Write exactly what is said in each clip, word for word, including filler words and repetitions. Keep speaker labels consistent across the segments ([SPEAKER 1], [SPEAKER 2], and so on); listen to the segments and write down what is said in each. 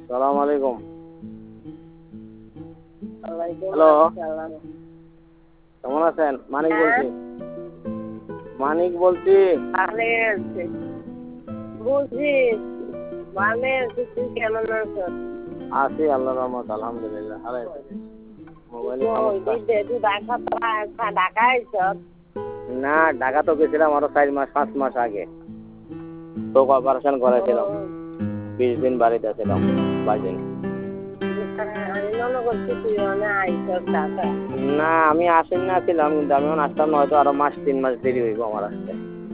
[SPEAKER 1] সালাম আলাইকুম।
[SPEAKER 2] হ্যালো,
[SPEAKER 1] কেমন আছেন? মানিক বলছি। মানিক বলছি।
[SPEAKER 2] ভালো আছে বুঝি, ভালো আছি। তুই কেমন আছো?
[SPEAKER 1] আছি আল্লাহর রহমত, আলহামদুলিল্লাহ। আরে মোবাইলে
[SPEAKER 2] ঢাকা আইছ?
[SPEAKER 1] না, ঢাকা তো গেছিলাম আরো চার মাস পাঁচ মাস আগে। তো অপারেশন করেছিলাম, বিশ দিন বাড়িতে ছিলাম। বাইশ দিন।
[SPEAKER 2] আমি মনে করছি তুই মনে আইছ ঢাকা।
[SPEAKER 1] না, আমি আসেন না ছিলাম, কিন্তু আমি আসতাম না, হয়তো আরো মাস তিন মাস দেরি হইব আমার আসতে।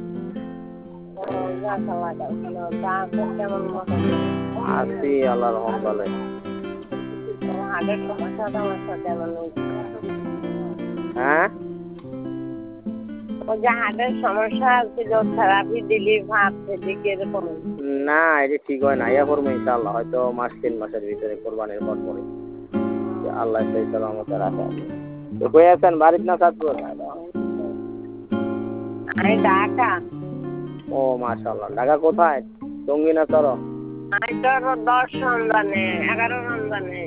[SPEAKER 1] আছি আল্লাহর রহমতে।
[SPEAKER 2] হাটের সমস্যা টমস্যা কেমন?
[SPEAKER 1] হ্যাঁ,
[SPEAKER 2] ওই যে হাটের সমস্যা ছিল, থেরাপি দিলি, ভাবছে দিকে এরকম।
[SPEAKER 1] না, এটা ঠিক হয় না। ইয়া করবো ইনশাআল্লাহ, হয়তো মাস তিন মাসের ভিতরে কোরবানির পর পরে আল্লাহ সেই সালামতে রাখে। তো কই আছেন, বাড়িতে না চাঁদপুর?
[SPEAKER 2] আমি ঢাকা।
[SPEAKER 1] ও মাশাআল্লাহ। ঢাকা কোথায়? টঙ্গী না চর?
[SPEAKER 2] আমি তোর দশ রমজানে, এগারো রমজানে।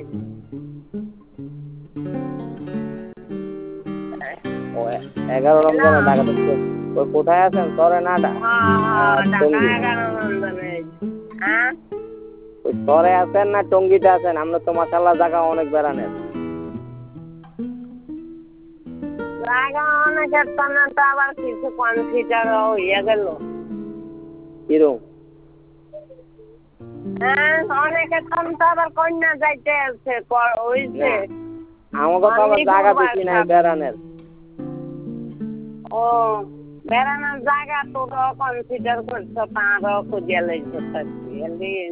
[SPEAKER 1] ও এগারো রমজানে ঢাকা থেকে। ওই কোথায় আছেন, চরে না
[SPEAKER 2] ঢাকা এগারো রমজানে। হ্যাঁ,
[SPEAKER 1] ওই চরে আছেন না টঙ্গীতে আছেন? আমরা তো মাশাআল্লাহ জায়গা অনেক বেড়ানের।
[SPEAKER 2] জায়গা অনেকের টানে তো আবার কিছু কনসিডার হইয়া গেল।
[SPEAKER 1] কিরম?
[SPEAKER 2] হ্যাঁ, অনেকের টানে তো আবার কন্যা যাইতে আছে, হইছে।
[SPEAKER 1] আমাকে তো আবার জায়গা বেশি নাই বেড়ানের।
[SPEAKER 2] ও, বেড়ানোর জায়গা তোর কনসিডার করছো, তারও খুঁজিয়া লইছো।